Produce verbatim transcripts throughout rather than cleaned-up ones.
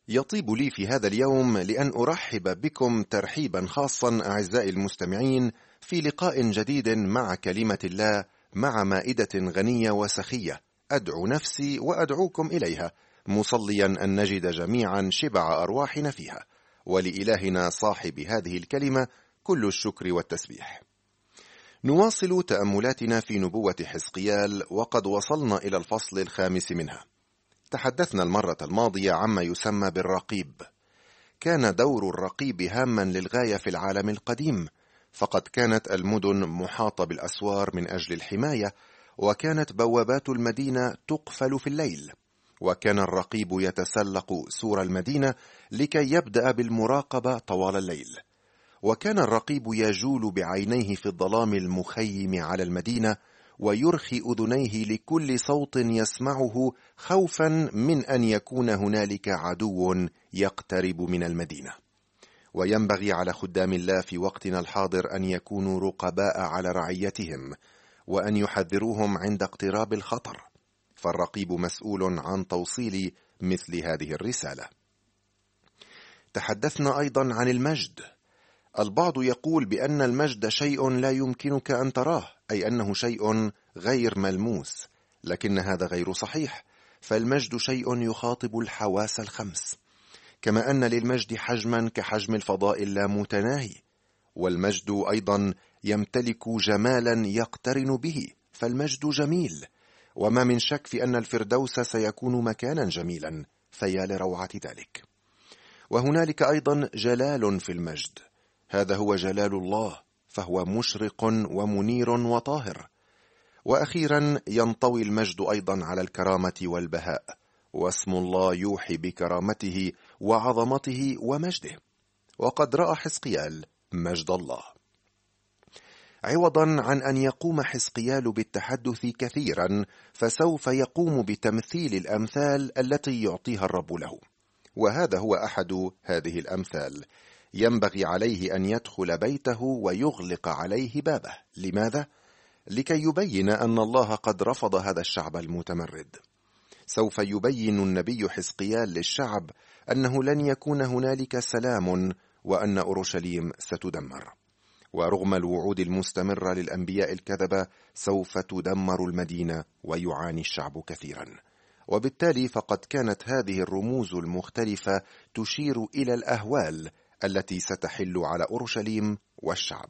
يطيب لي في هذا اليوم لأن أرحب بكم ترحيبا خاصا أعزائي المستمعين في لقاء جديد مع كلمة الله، مع مائدة غنية وسخية أدعو نفسي وأدعوكم إليها، مصليا أن نجد جميعا شبع أرواحنا فيها، ولإلهنا صاحب هذه الكلمة كل الشكر والتسبيح. نواصل تأملاتنا في نبوة حزقيال، وقد وصلنا إلى الفصل الخامس منها. تحدثنا المرة الماضية عما يسمى بالرقيب. كان دور الرقيب هاما للغاية في العالم القديم، فقد كانت المدن محاطة بالأسوار من أجل الحماية، وكانت بوابات المدينة تقفل في الليل، وكان الرقيب يتسلق سور المدينة لكي يبدأ بالمراقبة طوال الليل، وكان الرقيب يجول بعينيه في الظلام المخيم على المدينة، ويرخي أذنيه لكل صوت يسمعه خوفا من أن يكون هنالك عدو يقترب من المدينة. وينبغي على خدام الله في وقتنا الحاضر أن يكونوا رقباء على رعيتهم، وأن يحذروهم عند اقتراب الخطر، فالرقيب مسؤول عن توصيل مثل هذه الرسالة. تحدثنا أيضا عن المجد. البعض يقول بأن المجد شيء لا يمكنك أن تراه، أي أنه شيء غير ملموس، لكن هذا غير صحيح، فالمجد شيء يخاطب الحواس الخمس، كما أن للمجد حجما كحجم الفضاء اللامتناهي، والمجد أيضا يمتلك جمالا يقترن به، فالمجد جميل، وما من شك في أن الفردوس سيكون مكانا جميلا، فيا لروعة ذلك. وهنالك أيضا جلال في المجد، هذا هو جلال الله، فهو مشرق ومنير وطاهر. وأخيرا ينطوي المجد أيضا على الكرامة والبهاء، واسم الله يوحي بكرامته وعظمته ومجده، وقد رأى حزقيال مجد الله. عوضا عن أن يقوم حزقيال بالتحدث كثيرا، فسوف يقوم بتمثيل الأمثال التي يعطيها الرب له، وهذا هو أحد هذه الأمثال. ينبغي عليه أن يدخل بيته ويغلق عليه بابه. لماذا؟ لكي يبين أن الله قد رفض هذا الشعب المتمرد. سوف يبين النبي حزقيال للشعب أنه لن يكون هنالك سلام، وأن أورشليم ستدمر، ورغم الوعود المستمرة للأنبياء الكذبة سوف تدمر المدينة ويعاني الشعب كثيرا. وبالتالي فقد كانت هذه الرموز المختلفة تشير إلى الأهوال التي ستحل على أورشليم والشعب.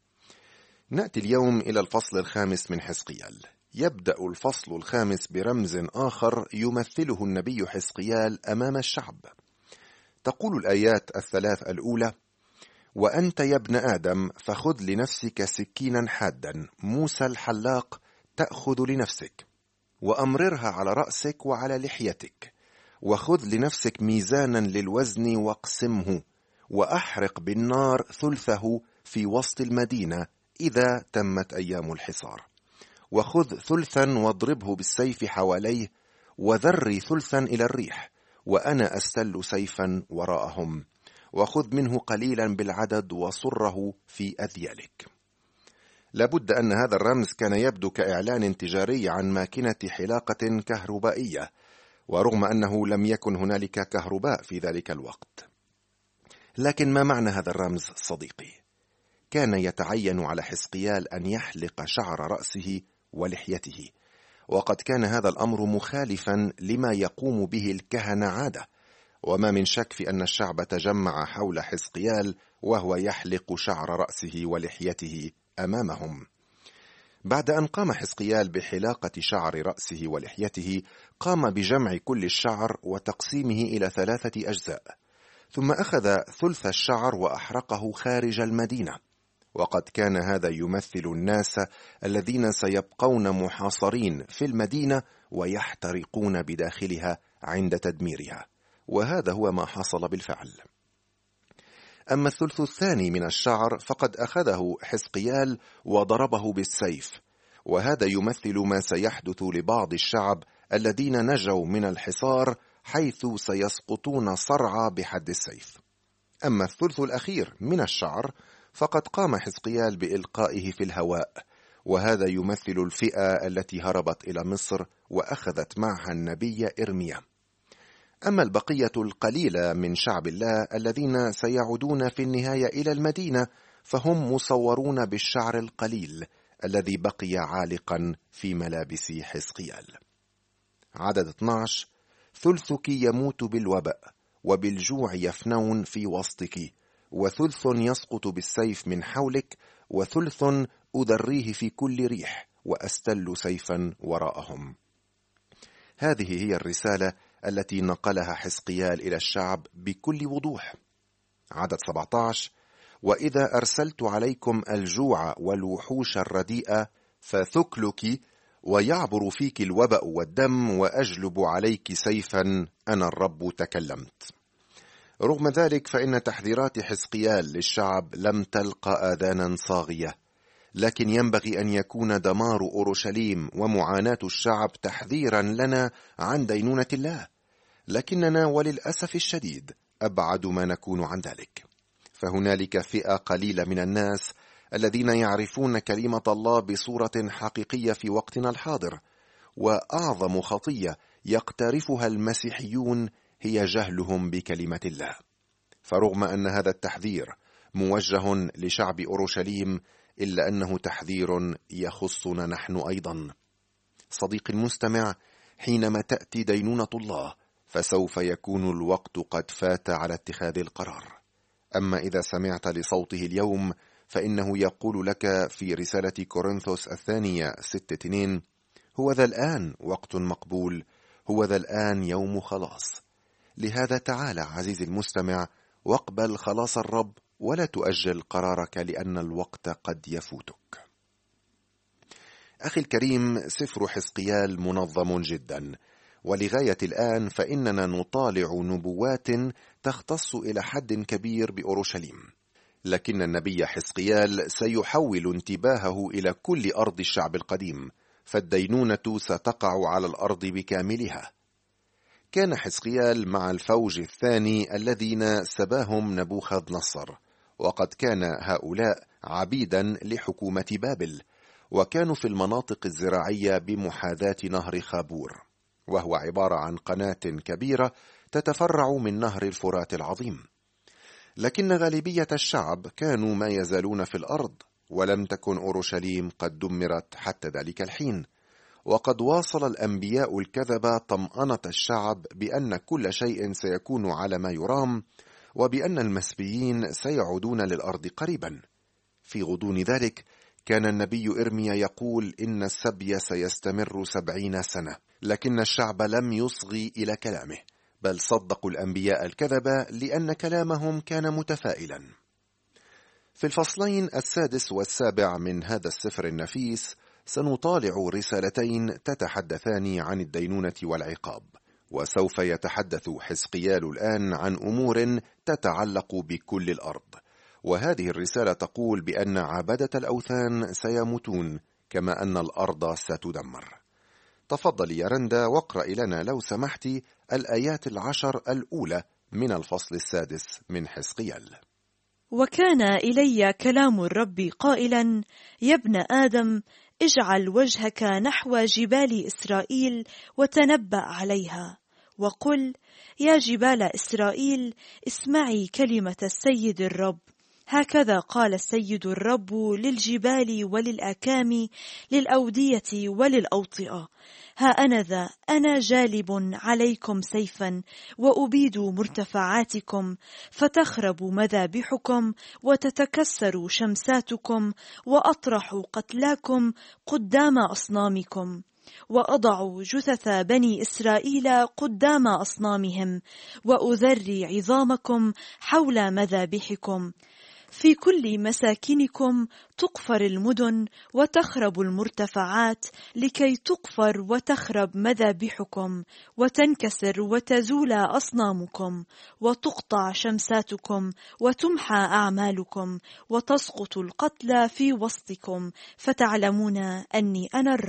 نأتي اليوم إلى الفصل الخامس من حزقيال. يبدأ الفصل الخامس برمز آخر يمثله النبي حزقيال أمام الشعب. تقول الآيات الثلاث الأولى: وأنت يا ابن آدم فخذ لنفسك سكينا حادا موسى الحلاق تأخذ لنفسك، وأمررها على رأسك وعلى لحيتك، وخذ لنفسك ميزانا للوزن واقسمه، وأحرق بالنار ثلثه في وسط المدينة إذا تمت أيام الحصار، وخذ ثلثا واضربه بالسيف حواليه، وذري ثلثا إلى الريح، وأنا أستل سيفا وراءهم، وخذ منه قليلا بالعدد وصره في أذيالك. لابد أن هذا الرمز كان يبدو كإعلان تجاري عن ماكينة حلاقة كهربائية، ورغم أنه لم يكن هنالك كهرباء في ذلك الوقت. لكن ما معنى هذا الرمز صديقي؟ كان يتعين على حزقيال أن يحلق شعر رأسه ولحيته، وقد كان هذا الأمر مخالفا لما يقوم به الكهنة عادة، وما من شك في أن الشعب تجمع حول حزقيال وهو يحلق شعر رأسه ولحيته أمامهم. بعد أن قام حزقيال بحلاقة شعر رأسه ولحيته، قام بجمع كل الشعر وتقسيمه إلى ثلاثة أجزاء، ثم أخذ ثلث الشعر وأحرقه خارج المدينة، وقد كان هذا يمثل الناس الذين سيبقون محاصرين في المدينة ويحترقون بداخلها عند تدميرها، وهذا هو ما حصل بالفعل. أما الثلث الثاني من الشعر فقد أخذه حزقيال وضربه بالسيف، وهذا يمثل ما سيحدث لبعض الشعب الذين نجوا من الحصار، حيث سيسقطون صرعى بحد السيف. أما الثلث الأخير من الشعر فقد قام حزقيال بإلقائه في الهواء، وهذا يمثل الفئة التي هربت إلى مصر وأخذت معها النبي إرميا. أما البقية القليلة من شعب الله الذين سيعودون في النهاية إلى المدينة فهم مصورون بالشعر القليل الذي بقي عالقا في ملابس حزقيال. عدد اثني عشر: ثلثك يموت بالوباء وبالجوع يفنون في وسطك، وثلث يسقط بالسيف من حولك، وثلث أدريه في كل ريح وأستل سيفا وراءهم. هذه هي الرسالة التي نقلها حزقيال إلى الشعب بكل وضوح. عدد سبعة عشر: وإذا أرسلت عليكم الجوع والوحوش الرديئة فثكلك، ويعبر فيك الوبأ والدم، وأجلب عليك سيفا، أنا الرب تكلمت. رغم ذلك فإن تحذيرات حزقيال للشعب لم تلقى آذانا صاغية، لكن ينبغي أن يكون دمار أورشليم ومعاناة الشعب تحذيرا لنا عن دينونة الله، لكننا وللأسف الشديد أبعد ما نكون عن ذلك. فهنالك فئة قليلة من الناس الذين يعرفون كلمة الله بصورة حقيقية في وقتنا الحاضر، وأعظم خطية يقترفها المسيحيون هي جهلهم بكلمة الله. فرغم أن هذا التحذير موجه لشعب أورشليم، إلا أنه تحذير يخصنا نحن أيضا. صديقي المستمع، حينما تأتي دينونة الله فسوف يكون الوقت قد فات على اتخاذ القرار. أما إذا سمعت لصوته اليوم فإنه يقول لك في رسالة كورنثوس الثانية ستة اثنين: هو ذا الآن وقت مقبول، هو ذا الآن يوم خلاص. لهذا تعال عزيزي المستمع واقبل خلاص الرب، ولا تؤجل قرارك لأن الوقت قد يفوتك. أخي الكريم، سفر حزقيال منظم جدا، ولغاية الآن فإننا نطالع نبوات تختص إلى حد كبير بأورشليم، لكن النبي حزقيال سيحول انتباهه إلى كل أرض الشعب القديم، فالدينونة ستقع على الأرض بكاملها. كان حزقيال مع الفوج الثاني الذين سباهم نبوخذ نصر، وقد كان هؤلاء عبيدا لحكومة بابل، وكانوا في المناطق الزراعية بمحاذاة نهر خابور، وهو عبارة عن قناة كبيرة تتفرع من نهر الفرات العظيم. لكن غالبية الشعب كانوا ما يزالون في الأرض، ولم تكن أورشليم قد دمرت حتى ذلك الحين. وقد واصل الأنبياء الكذبة طمأنة الشعب بأن كل شيء سيكون على ما يرام، وبأن المسبيين سيعودون للأرض قريبا. في غضون ذلك كان النبي إرميا يقول إن السبي سيستمر سبعين سنة، لكن الشعب لم يصغي إلى كلامه، بل صدقوا الأنبياء الكذبة لأن كلامهم كان متفائلا. في الفصلين السادس والسابع من هذا السفر النفيس سنطالع رسالتين تتحدثان عن الدينونة والعقاب، وسوف يتحدث حزقيال الآن عن أمور تتعلق بكل الأرض. وهذه الرسالة تقول بأن عبدة الأوثان سيموتون، كما أن الأرض ستدمر. تفضل يا رندا واقرأ لنا لو سمحتي الآيات العشر الأولى من الفصل السادس من حزقيال. وكان إلي كلام الرب قائلا: يا ابن آدم، اجعل وجهك نحو جبال إسرائيل وتنبأ عليها، وقل: يا جبال إسرائيل، اسمعي كلمة السيد الرب. هكذا قال السيد الرب للجبال وللأكام، للأودية وللأوطئة: ها أنا ذا أنا جالب عليكم سيفا، وأبيد مرتفعاتكم، فتخرب مذابحكم، وتتكسر شمساتكم، وأطرح قتلاكم قدام أصنامكم، وأضع جثث بني إسرائيل قدام أصنامهم، وأذري عظامكم حول مذابحكم. في كل مساكنكم تقفر المدن وتخرب المرتفعات، لكي تقفر وتخرب مذابحكم، وتنكسر وتزول أصنامكم، وتقطع شمساتكم، وتمحى أعمالكم، وتسقط القتلى في وسطكم، فتعلمون أني أنا الرب.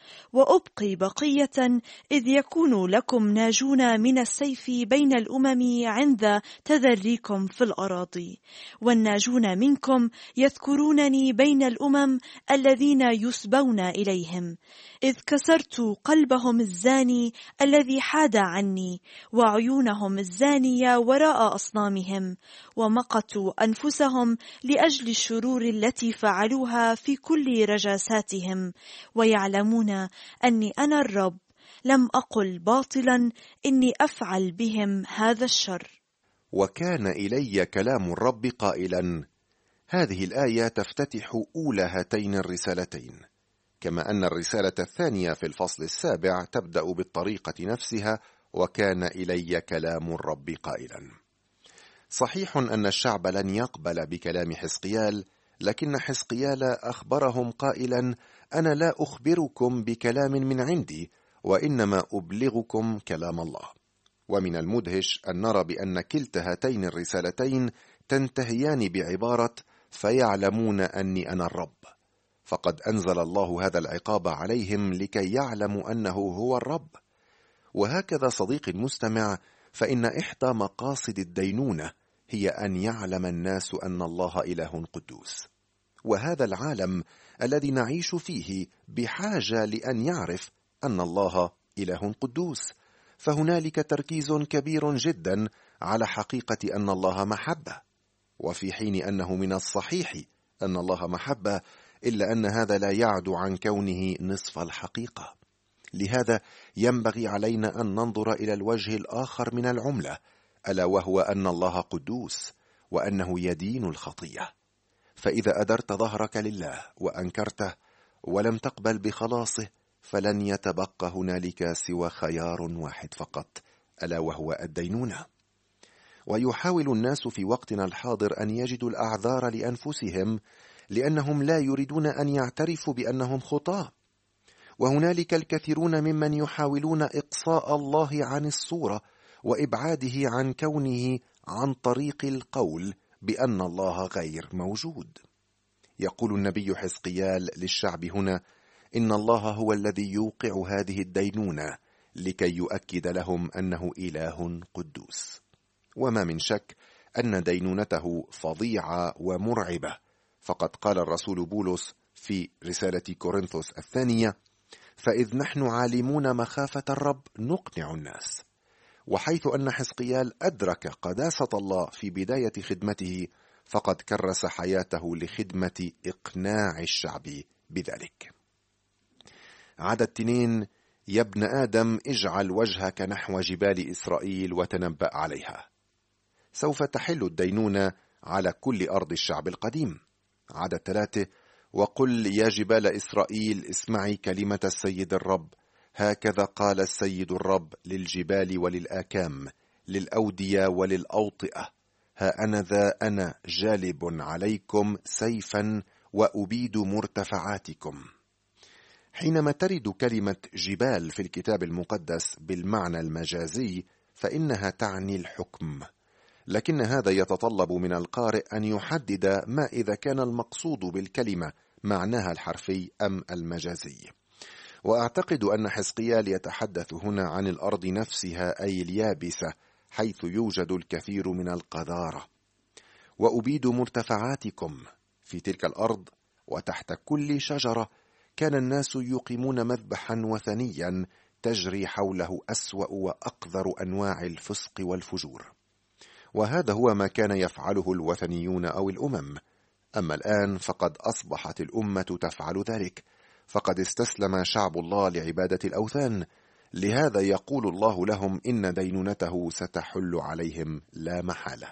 وأبقي بقية إذ يكون لكم ناجون من السيف بين الأمم عند تذريكم في الأراضي، والناجون منكم يذكرونني بين الأمم الذين يسبون إليهم، إذ كسرت قلبهم الزاني الذي حاد عني، وعيونهم الزانية وراء أصنامهم، ومقتوا أنفسهم لأجل الشرور التي فعلوها في كل رجاساتهم، ويعلمون أني أنا الرب لم أقل باطلا إني أفعل بهم هذا الشر. وكان إلي كلام الرب قائلا. هذه الآية تفتتح أولى هاتين الرسالتين، كما أن الرسالة الثانية في الفصل السابع تبدأ بالطريقة نفسها: وكان إلي كلام الرب قائلا. صحيح أن الشعب لن يقبل بكلام حزقيال، لكن حزقيال أخبرهم قائلا: أنا لا أخبركم بكلام من عندي، وإنما أبلغكم كلام الله. ومن المدهش أن نرى بأن كلتا هاتين الرسالتين تنتهيان بعبارة: فيعلمون أني أنا الرب. فقد أنزل الله هذا العقاب عليهم لكي يعلموا أنه هو الرب. وهكذا صديقي المستمع، فإن إحدى مقاصد الدينونة هي أن يعلم الناس أن الله إله قدوس، وهذا العالم الذي نعيش فيه بحاجة لأن يعرف أن الله إله قدوس. فهنالك تركيز كبير جدا على حقيقة أن الله محبة، وفي حين أنه من الصحيح أن الله محبة، إلا أن هذا لا يعد عن كونه نصف الحقيقة. لهذا ينبغي علينا أن ننظر إلى الوجه الآخر من العملة، ألا وهو أن الله قدوس وأنه يدين الخطية. فإذا أدرت ظهرك لله وأنكرته ولم تقبل بخلاصه، فلن يتبقى هنالك سوى خيار واحد فقط، ألا وهو الدينونة. ويحاول الناس في وقتنا الحاضر أن يجدوا الأعذار لأنفسهم، لأنهم لا يريدون أن يعترفوا بأنهم خطاة. وهنالك الكثيرون ممن يحاولون إقصاء الله عن الصورة وإبعاده عن كونه عن طريق القول بأن الله غير موجود. يقول النبي حزقيال للشعب هنا: إن الله هو الذي يوقع هذه الدينونة لكي يؤكد لهم أنه إله قدوس. وما من شك أن دينونته فظيعة ومرعبة، فقد قال الرسول بولس في رسالة كورنثوس الثانية: فإذ نحن عالمون مخافة الرب نقنع الناس. وحيث أن حزقيال أدرك قداسة الله في بداية خدمته، فقد كرس حياته لخدمة إقناع الشعب بذلك. عدد اثنين: يا ابن آدم اجعل وجهك نحو جبال إسرائيل وتنبأ عليها. سوف تحل الدينونة على كل أرض الشعب القديم. عدد ثلاثة: وقل يا جبال إسرائيل اسمعي كلمة السيد الرب، هكذا قال السيد الرب للجبال وللآكام، للأودية وللأوطئة: ها أنا ذا أنا جالب عليكم سيفا وأبيد مرتفعاتكم. حينما ترد كلمة جبال في الكتاب المقدس بالمعنى المجازي، فإنها تعني الحكم، لكن هذا يتطلب من القارئ أن يحدد ما إذا كان المقصود بالكلمة معناها الحرفي أم المجازي. وأعتقد أن حزقيال يتحدث هنا عن الأرض نفسها، أي اليابسة، حيث يوجد الكثير من القذارة. وأبيد مرتفعاتكم. في تلك الأرض وتحت كل شجرة كان الناس يقيمون مذبحا وثنيا تجري حوله أسوأ وأقذر أنواع الفسق والفجور. وهذا هو ما كان يفعله الوثنيون أو الأمم. أما الآن فقد أصبحت الأمة تفعل ذلك، فقد استسلم شعب الله لعبادة الأوثان. لهذا يقول الله لهم إن دينونته ستحل عليهم لا محالة.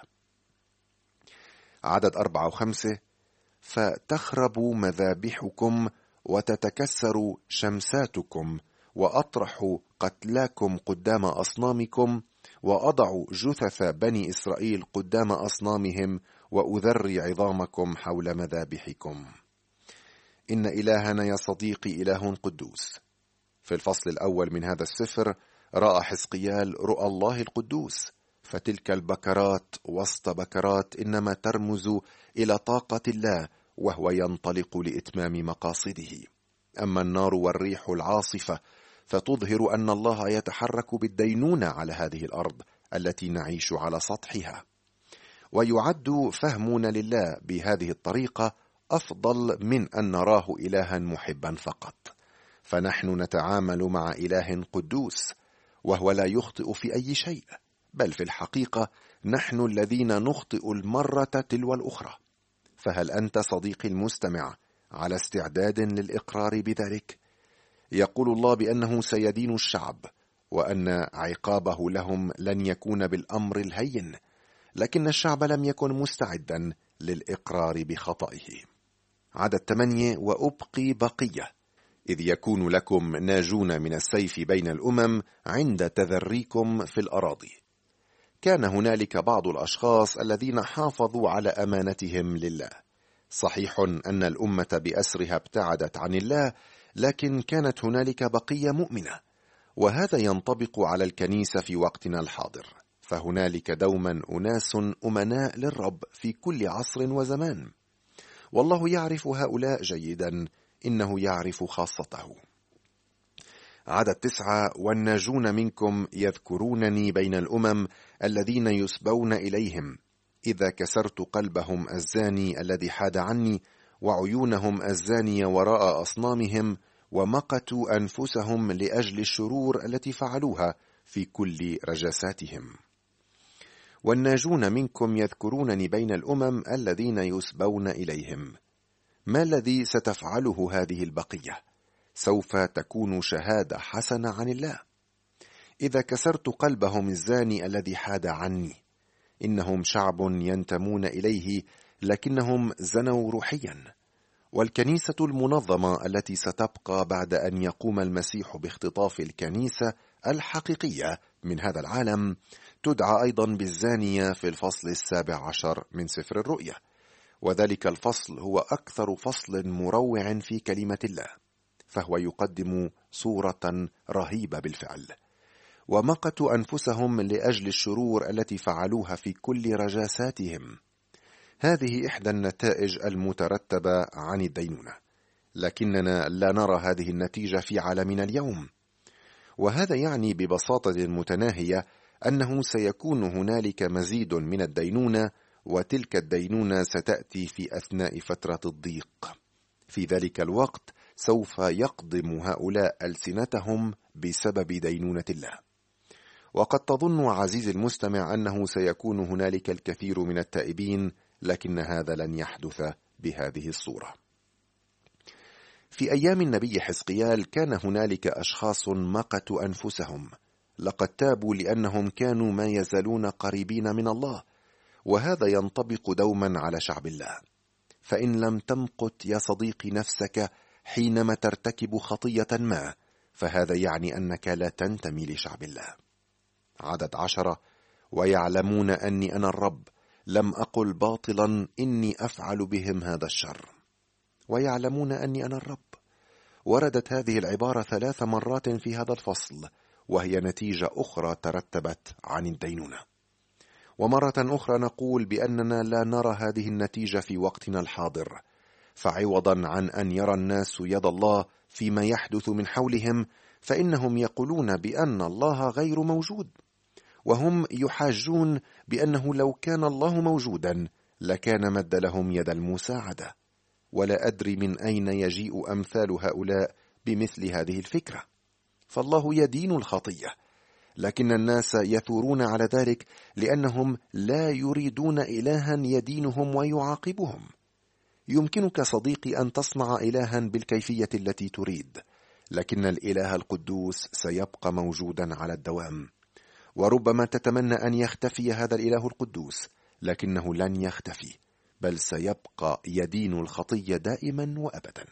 عدد أربعة وخمسة: فتخرب مذابحكم وتتكسر شمساتكم، وأطرح قتلاكم قدام أصنامكم، وأضع جثث بني إسرائيل قدام أصنامهم، وأذري عظامكم حول مذابحكم. إن إلهنا يا صديقي إله قدوس. في الفصل الأول من هذا السفر رأى حزقيال رؤى الله القدوس، فتلك البكرات وسط بكرات إنما ترمز إلى طاقة الله، وهو ينطلق لإتمام مقاصده. أما النار والريح العاصفة فتظهر أن الله يتحرك بالدينونة على هذه الأرض التي نعيش على سطحها. ويعد فهمنا لله بهذه الطريقة أفضل من أن نراه إلها محبا فقط، فنحن نتعامل مع إله قدوس وهو لا يخطئ في أي شيء، بل في الحقيقة نحن الذين نخطئ المرة تلو الأخرى. فهل أنت صديقي المستمع على استعداد للإقرار بذلك؟ يقول الله بأنه سيدين الشعب، وأن عقابه لهم لن يكون بالأمر الهين، لكن الشعب لم يكن مستعدا للإقرار بخطئه. عدد ثمانية: وأبقي بقية إذ يكون لكم ناجون من السيف بين الأمم عند تذريكم في الأراضي. كان هنالك بعض الأشخاص الذين حافظوا على أمانتهم لله. صحيح أن الأمة بأسرها ابتعدت عن الله، لكن كانت هنالك بقية مؤمنة، وهذا ينطبق على الكنيسة في وقتنا الحاضر، فهنالك دوما أناس أمناء للرب في كل عصر وزمان، والله يعرف هؤلاء جيدا، إنه يعرف خاصته. عدد تسعة: والناجون منكم يذكرونني بين الأمم الذين يسبون إليهم، إذا كسرت قلبهم الزاني الذي حاد عني، وعيونهم الزانية وراء أصنامهم، ومقتوا أنفسهم لأجل الشرور التي فعلوها في كل رجساتهم. والناجون منكم يذكرونني بين الأمم الذين يسبون إليهم. ما الذي ستفعله هذه البقية؟ سوف تكون شهادة حسنة عن الله. إذا كسرت قلبهم الزاني الذي حاد عني. إنهم شعب ينتمون إليه، لكنهم زنوا روحيا. والكنيسة المنظمة التي ستبقى بعد أن يقوم المسيح باختطاف الكنيسة الحقيقية من هذا العالم تدعى أيضا بالزانية في الفصل السابع عشر من سفر الرؤيا، وذلك الفصل هو أكثر فصل مروع في كلمة الله، فهو يقدم صورة رهيبة بالفعل. ومقتوا أنفسهم لأجل الشرور التي فعلوها في كل رجاساتهم. هذه إحدى النتائج المترتبة عن الدينونة، لكننا لا نرى هذه النتيجة في عالمنا اليوم. وهذا يعني ببساطة متناهية أنه سيكون هنالك مزيد من الدينونة، وتلك الدينونة ستأتي في أثناء فترة الضيق. في ذلك الوقت سوف يقضم هؤلاء ألسنتهم بسبب دينونة الله. وقد تظن عزيزي المستمع أنه سيكون هنالك الكثير من التائبين، لكن هذا لن يحدث بهذه الصورة. في أيام النبي حزقيال كان هنالك أشخاص مقتوا أنفسهم، لقد تابوا لأنهم كانوا ما يزالون قريبين من الله، وهذا ينطبق دوما على شعب الله. فإن لم تمقت يا صديقي نفسك حينما ترتكب خطية ما، فهذا يعني أنك لا تنتمي لشعب الله. عدد عشرة: ويعلمون أني أنا الرب، لم أقل باطلا إني أفعل بهم هذا الشر. ويعلمون أني أنا الرب. وردت هذه العبارة ثلاث مرات في هذا الفصل، وهي نتيجة أخرى ترتبت عن الدينونة. ومرة أخرى نقول بأننا لا نرى هذه النتيجة في وقتنا الحاضر، فعوضا عن أن يرى الناس يد الله فيما يحدث من حولهم، فإنهم يقولون بأن الله غير موجود، وهم يحاجون بأنه لو كان الله موجودا لكان مد لهم يد المساعدة. ولا أدري من أين يجيء أمثال هؤلاء بمثل هذه الفكرة، فالله يدين الخطية، لكن الناس يثورون على ذلك لأنهم لا يريدون إلها يدينهم ويعاقبهم. يمكنك صديقي أن تصنع إلها بالكيفية التي تريد، لكن الإله القدوس سيبقى موجودا على الدوام. وربما تتمنى أن يختفي هذا الإله القدوس، لكنه لن يختفي، بل سيبقى يدين الخطية دائما وأبدا.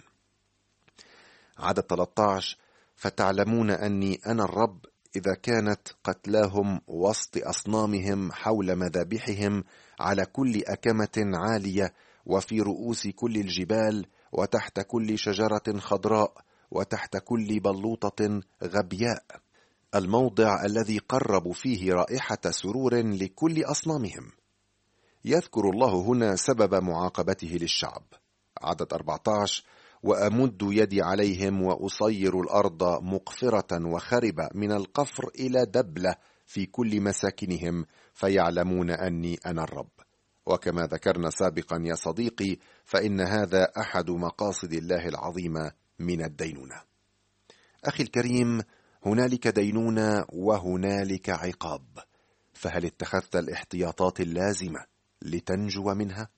عدد ثلاثة عشر: فتعلمون أني أنا الرب، إذا كانت قتلاهم وسط أصنامهم حول مذابحهم على كل أكمة عالية، وفي رؤوس كل الجبال، وتحت كل شجرة خضراء، وتحت كل بلوطة غبياء، الموضع الذي قربوا فيه رائحة سرور لكل أصنامهم. يذكر الله هنا سبب معاقبته للشعب. عدد أربعة عشر: وأمد يدي عليهم وأصير الأرض مقفرة وخربة من القفر إلى دبلة في كل مساكنهم، فيعلمون أني أنا الرب. وكما ذكرنا سابقا يا صديقي، فإن هذا أحد مقاصد الله العظيمة من الدينونة. أخي الكريم، هنالك دينونة وهنالك عقاب، فهل اتخذت الاحتياطات اللازمة لتنجو منها؟